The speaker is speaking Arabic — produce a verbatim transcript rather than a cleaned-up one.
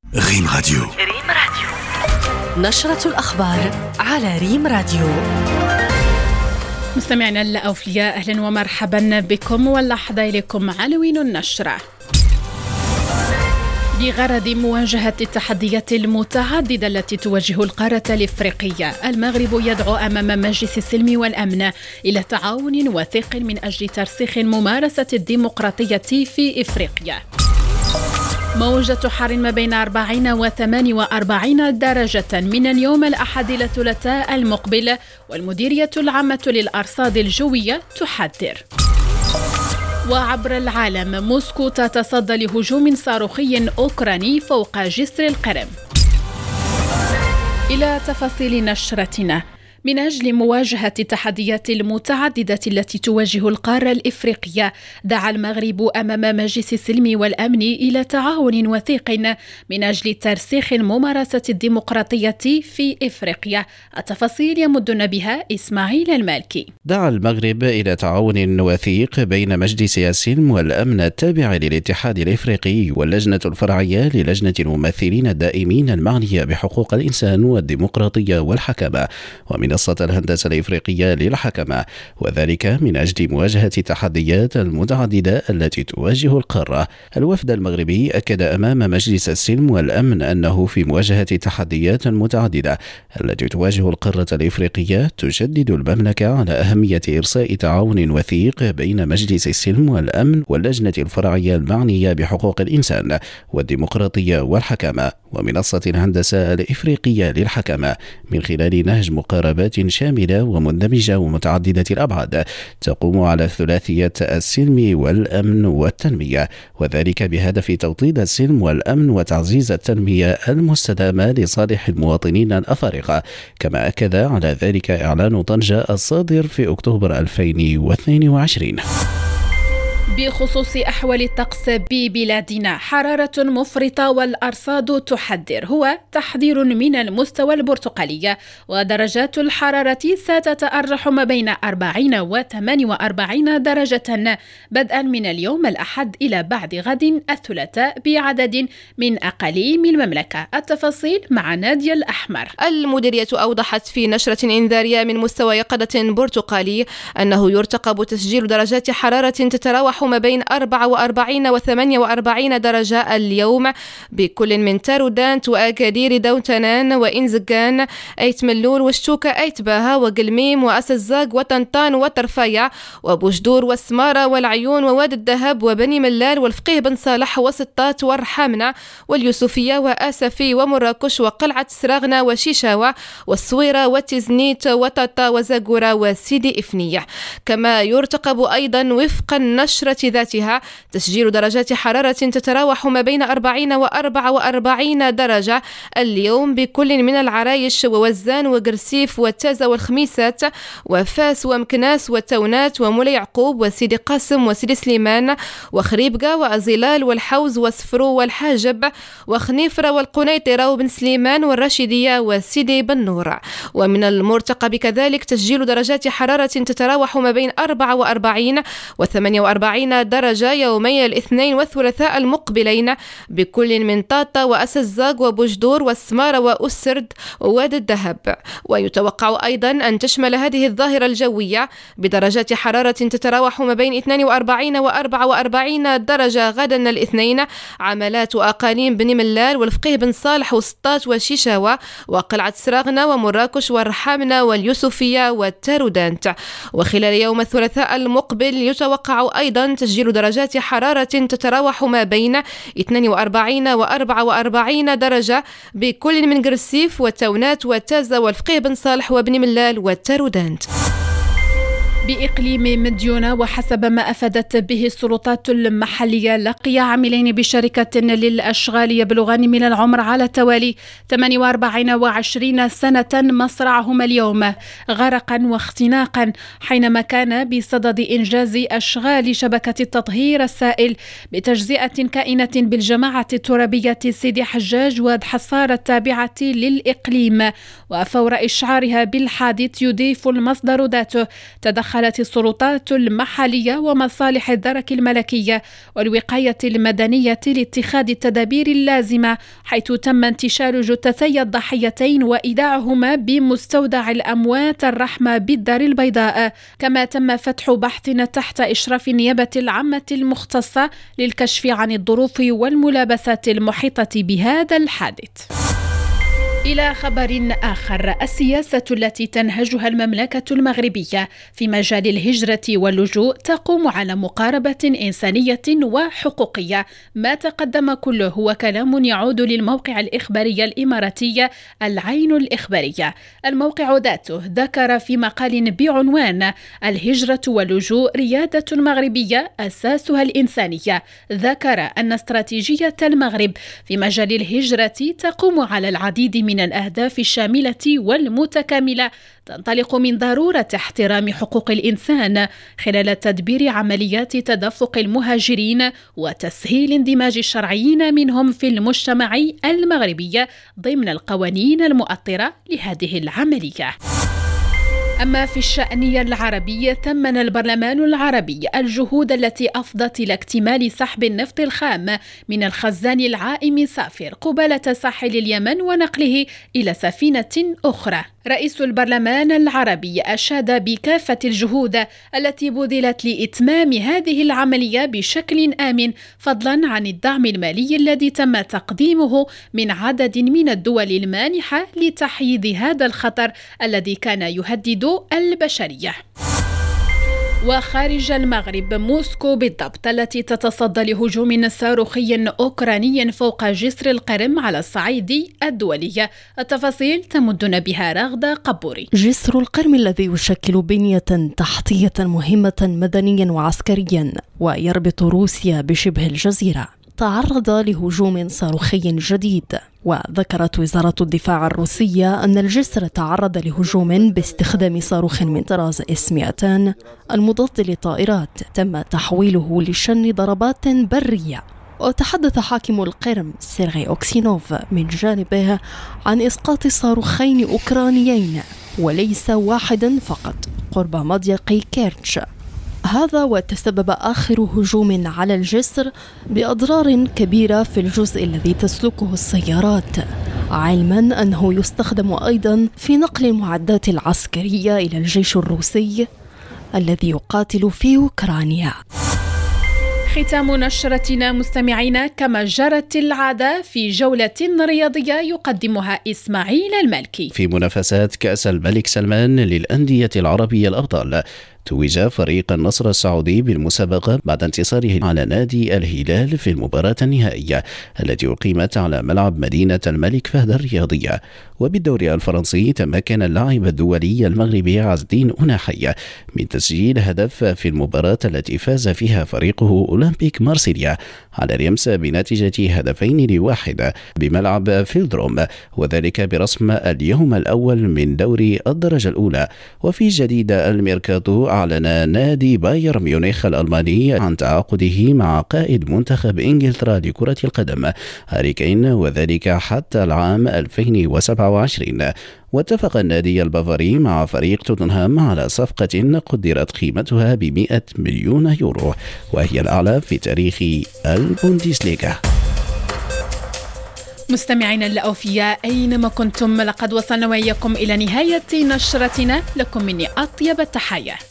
ريم راديو. ريم راديو نشرة الأخبار على ريم راديو. مستمعينا الأوفياء، أهلا ومرحبا بكم، واللحظة إليكم عناوين النشرة. بغرض مواجهة التحديات المتعددة التي تواجه القارة الإفريقية، المغرب يدعو أمام مجلس السلم والأمن إلى تعاون وثيق من أجل ترسيخ ممارسة الديمقراطية في إفريقيا. موجة حر ما بين أربعين وثمانية وأربعين درجة من اليوم الأحد إلى الثلاثاء المقبل، والمديرية العامة للأرصاد الجوية تحذر. وعبر العالم، موسكو تتصدى لهجوم صاروخي أوكراني فوق جسر القرم. إلى تفاصيل نشرتنا. من أجل مواجهة التحديات المتعددة التي تواجه القارة الإفريقية، دعا المغرب أمام مجلس السلم والأمن إلى تعاون وثيق من أجل ترسيخ الممارسة الديمقراطية في إفريقيا. التفاصيل يمدنا بها إسماعيل المالكي. دعا المغرب إلى تعاون وثيق بين مجلس السلم والأمن التابع للاتحاد الإفريقي واللجنة الفرعية للجنة الممثلين الدائمين المعنية بحقوق الإنسان والديمقراطية والحكمة ومن منصة الهندسة الإفريقية للحكمة، وذلك من أجل مواجهة التحديات المتعددة التي تواجه القارة. الوفد المغربي أكد أمام مجلس السلم والأمن أنه في مواجهة التحديات المتعددة التي تواجه القارة الإفريقية تشدد المملكة على أهمية إرساء تعاون وثيق بين مجلس السلم والأمن واللجنة الفرعية المعنية بحقوق الإنسان والديمقراطية والحكمة ومنصة الهندسة الإفريقية للحكمة، من خلال نهج مقاربات شاملة ومندمجة ومتعددة الأبعاد تقوم على ثلاثية السلم والأمن والتنمية، وذلك بهدف توطيد السلم والأمن وتعزيز التنمية المستدامة لصالح المواطنين الأفارقة. كما أكد على ذلك إعلان طنجة الصادر في أكتوبر ألفين واثنين وعشرين. بخصوص أحوال الطقس ببلادنا، حرارة مفرطة والأرصاد تحذر، هو تحذير من المستوى البرتقالي، ودرجات الحرارة ستتأرجح ما بين أربعين وثمانية وأربعين درجة بدءا من اليوم الأحد إلى بعد غد الثلاثاء بعدد من أقاليم المملكة. التفاصيل مع نادية الأحمر. المديرية أوضحت في نشرة إنذارية من مستوى يقظة برتقالي أنه يرتقب تسجيل درجات حرارة تتراوح ما بين أربعة وأربعين وثمانية وأربعين درجة اليوم بكل من تارودانت وأكادير دوتنان وإنزقان أيت ملول وشتوكة أيت باها وقلميم وأسزاق وطنطان وطرفايا وبوجدور والسمارة والعيون وواد الذهب وبني ملال والفقيه بن صالح وسطات والرحامنة واليوسفية وآسفي ومراكش وقلعة سراغنا وشيشاوة والصويرة وتزنيت وطاطا وزاقورة وسيدي إفنية. كما يرتقب أيضا وفق النشرة ذاتها تسجيل درجات حرارة تتراوح ما بين أربعين وأربعة وأربعين درجة اليوم بكل من العرايش ووزان وقرسيف والتازة والخميسات وفاس ومكناس والتونات ومولي يعقوب وسيدي قاسم وسيدي سليمان وخريبقة وأزلال والحوز وسفرو والحاجب وخنيفرة والقنيطرة وبن سليمان والرشيدية وسيدي بن نور. ومن المرتقب كذلك تسجيل درجات حرارة تتراوح ما بين أربعة وأربعين وثمانية وأربعين درجة يومي الاثنين والثلاثاء المقبلين بكل من طاطا وأسزاق وبوجدور والسمارة وأسرد وواد الذهب. ويتوقع أيضا أن تشمل هذه الظاهرة الجوية بدرجات حرارة تتراوح ما بين اثنين وأربعين وأربعة وأربعين درجة غدا الاثنين عملات وأقاليم بن ملال والفقيه بن صالح وسطات وشيشاوة وقلعة سراغنا ومراكش والرحامنة واليوسفية والتارودانت. وخلال يوم الثلاثاء المقبل يتوقع أيضا تسجيل درجات حرارة تتراوح ما بين اثنين وأربعين وأربعة وأربعين درجة بكل من قرسيف والتونات والتازة والفقيه بن صالح وبن ملال والتارودانت. بإقليم مديونة، وحسب ما أفادت به السلطات المحلية، لقي عاملين بشركة للأشغال يبلغان من العمر على التوالي ثمانية وأربعين وعشرين سنة مصرعهما اليوم غرقا واختناقا حينما كان بصدد إنجاز أشغال شبكة التطهير السائل بتجزئة كائنة بالجماعة الترابية سيدي حجاج واد حصار التابعة للإقليم. وفور إشعارها بالحادث، يضيف المصدر ذاته، تدخل قالت السلطات المحلية ومصالح الدرك الملكية والوقاية المدنية لاتخاذ التدابير اللازمة، حيث تم انتشال جثتي الضحيتين وإيداعهما بمستودع الأموات الرحمة بالدار البيضاء. كما تم فتح بحث تحت إشراف النيابة العامة المختصة للكشف عن الظروف والملابسات المحيطة بهذا الحادث. إلى خبر آخر، السياسة التي تنهجها المملكة المغربية في مجال الهجرة واللجوء تقوم على مقاربة إنسانية وحقوقية. ما تقدم كله هو كلام يعود للموقع الإخباري الإماراتي العين الإخبارية. الموقع ذاته ذكر في مقال بعنوان الهجرة واللجوء ريادة مغربية أساسها الإنسانية، ذكر أن استراتيجية المغرب في مجال الهجرة تقوم على العديد من من الأهداف الشاملة والمتكاملة، تنطلق من ضرورة احترام حقوق الإنسان خلال تدبير عمليات تدفق المهاجرين وتسهيل اندماج الشرعيين منهم في المجتمع المغربي ضمن القوانين المؤطرة لهذه العملية. أما في الشأن العربي، ثمن البرلمان العربي الجهود التي أفضت إلى اكتمال سحب النفط الخام من الخزان العائم سافر قبالة ساحل اليمن ونقله إلى سفينة أخرى. رئيس البرلمان العربي أشاد بكافة الجهود التي بذلت لإتمام هذه العملية بشكل آمن، فضلا عن الدعم المالي الذي تم تقديمه من عدد من الدول المانحة لتحييد هذا الخطر الذي كان يهدد البشرية. وخارج المغرب، موسكو بالضبط التي تتصدى لهجوم صاروخي أوكراني فوق جسر القرم على الصعيد الدولي. التفاصيل تمدنا بها رغدة قبوري. جسر القرم الذي يشكل بنية تحتية مهمة مدنيا وعسكريا ويربط روسيا بشبه الجزيرة تعرض لهجوم صاروخي جديد. وذكرت وزارة الدفاع الروسية أن الجسر تعرض لهجوم باستخدام صاروخ من طراز إس مئتين المضاد للطائرات تم تحويله لشن ضربات برية. وتحدث حاكم القرم سيرغي أوكسينوف من جانبه عن إسقاط صاروخين أوكرانيين وليس واحدا فقط قرب مضيق كيرتش. هذا وتسبب آخر هجوم على الجسر بأضرار كبيرة في الجزء الذي تسلكه السيارات، علما أنه يستخدم أيضا في نقل المعدات العسكرية إلى الجيش الروسي الذي يقاتل في أوكرانيا. ختام نشرتنا مستمعينا كما جرت العادة في جولة رياضية يقدمها إسماعيل المالكي. في منافسات كأس الملك سلمان للأندية العربية الأبطال، توج فريق النصر السعودي بالمسابقة بعد انتصاره على نادي الهلال في المباراة النهائية التي أقيمت على ملعب مدينة الملك فهد الرياضية. وبالدوري الفرنسي، تمكن اللاعب الدولي المغربي عز الدين أناحي من تسجيل هدف في المباراة التي فاز فيها فريقه أولمبيك مارسيليا على ريمس بنتيجة هدفين لواحد بملعب فيلدروم، وذلك برسم اليوم الأول من دوري الدرجة الأولى. وفي جديد الميركاتو، أعلن نادي بايرن ميونخ الألماني عن تعاقده مع قائد منتخب إنجلترا لكرة القدم هاري كين، وذلك حتى العام ألفين وسبعة وعشرين. واتفق النادي البافاري مع فريق توتنهام على صفقة قدرت قيمتها بمئة مليون يورو، وهي الأعلى في تاريخ البوندسليغا. مستمعينا الأوفياء أينما كنتم، لقد وصلنا وإياكم إلى نهاية نشرتنا. لكم مني أطيب التحايا.